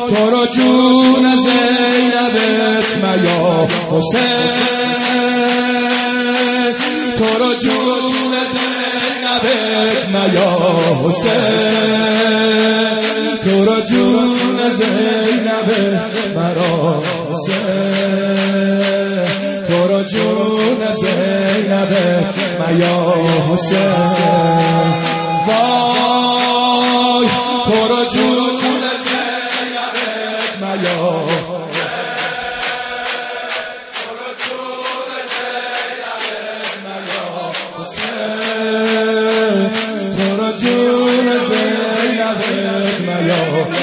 تو رو جون زینبت میا حسین، تو رو جون زینبت میا حسین، تو رو جون زینبت مرا حسین، تو رو جون زینبت میا حسین، وای تو رو جون زینبت میا حسین، تو رو جون زینبت میا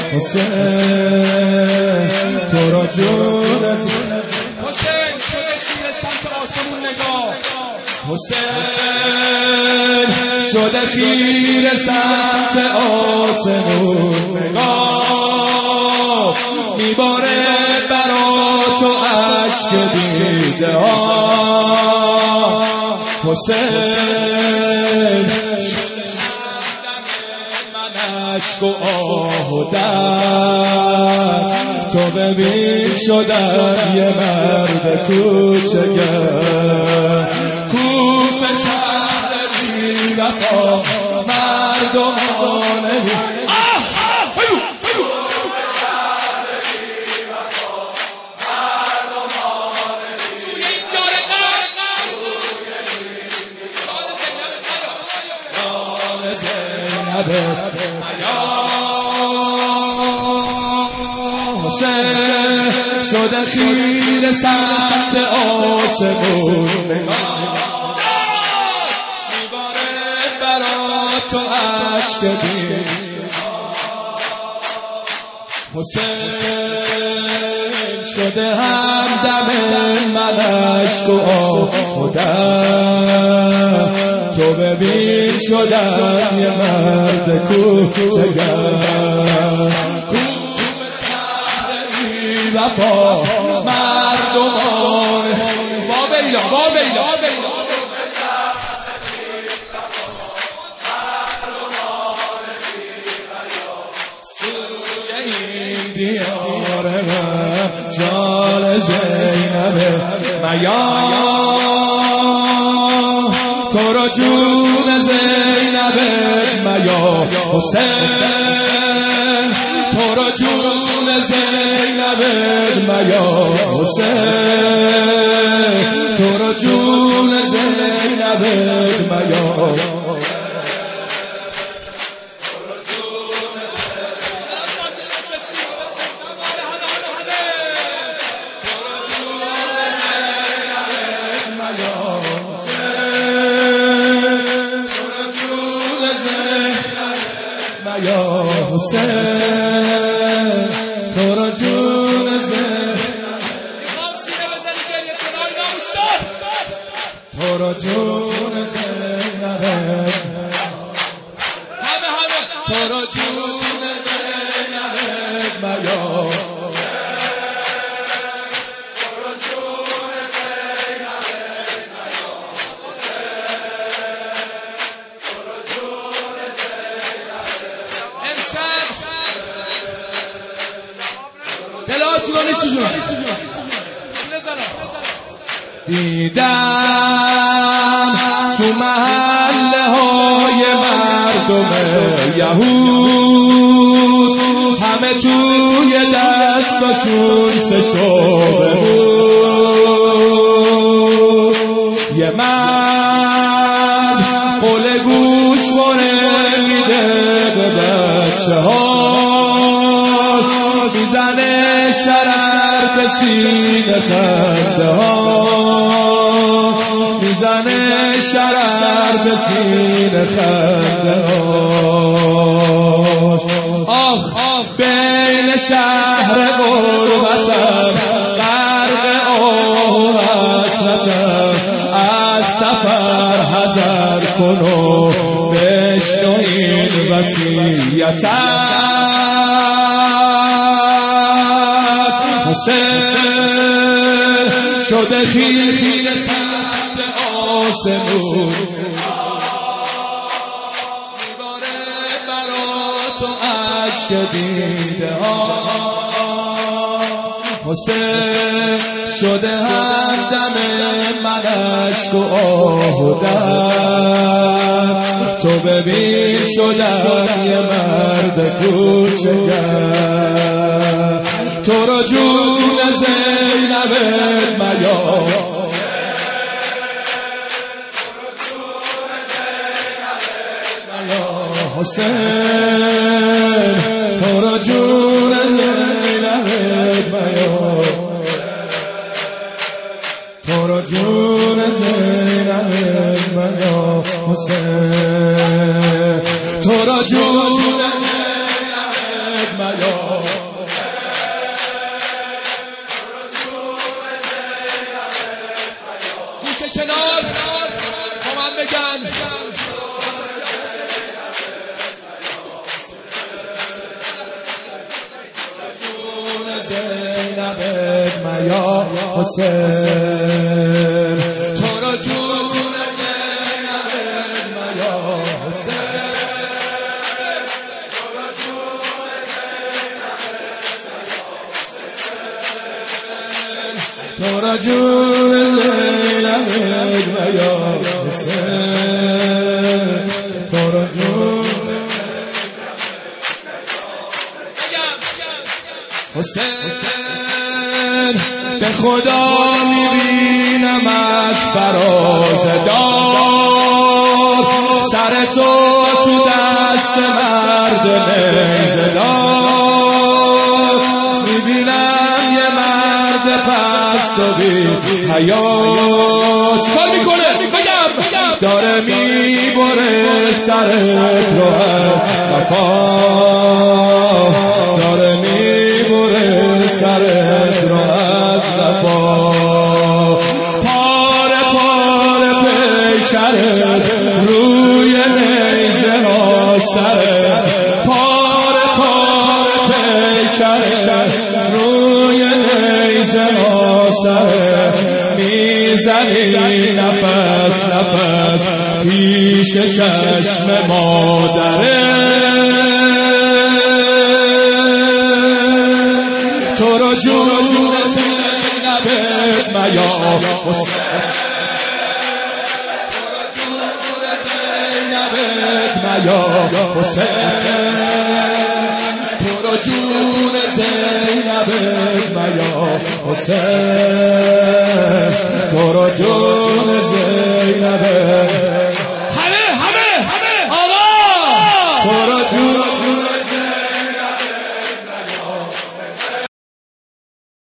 حسین، تو رو جون حسین شده خیر سمت آسمون نگاه، حسین شده خیر سمت آسمون نگاه، میباره برا تو عشق دیده ها، حسین من عشق و آه و درد، تو ببین شدم یه مرد کوچگر، کوف شهر بی وفا مردمانه حسین شده خیر سمت آسمون میباره برا تو عشق دین، حسین شده همدم من عشق و آه و درد، تو ببین شدم یه مرد کوچگر، کوف شهر بی وفا مردمان بابیلا سوی این دیار من جان زینب میا، تو رو جون زینبت میا حسین، تو رو جون زینبت میا حسین، تو رو جون زینبت میا یا حسین، تو رو جون میخوام سینه بزنی گریه کنای ناموسدار، تو رو جون زینبت همه تو رو جون زینبت میا دیدم تو محله های مردم یهود همه توی دستاشون سه شعبه بود، یه مرد قول گوشواره میده به بچه هاش، میزنه شرر به سینه خنده ها، میزنه شرر به سینه خنده هاش، آخ بین شهر غربتم غرق آه و حسرتم، از سفر حذر کن و بشنو این وصیتم، حسین شده خیر سمت آسمون میباره برا تو عشق اشک دیده ها حسین شده همدم من اشک و آهودن تو ببین شدم یه مرد کوچگر تو رو جون زینب میا حسین تو رو جون زینب میا تو رو جون زینب میا حسین تو رو جون زینب میا گوشه کنار با من بگن زینب میا حسین تو رو جون زینب میا حسین تو رو جون تو رو جون زینب میا حسین تو رو جون حسین به خدا میبینمت فراز دار سر تو تو دست مرد نیزه دار میبینم یه مرد پست و بی حیا چکار میکنه؟ بگم داره میبره سرت رو وفا داره میبره سرت رو از وفا پاره پاره پیکرت روی نیزه ها سرت پاره پاره پیکرت روی نیزه ها سرت میزنی نفس نفس پیش چشم مادره تو رو جون زینب میا حسین تو رو جون زینب میا حسین تو رو جون زینب میا حسین تو رو جون زینب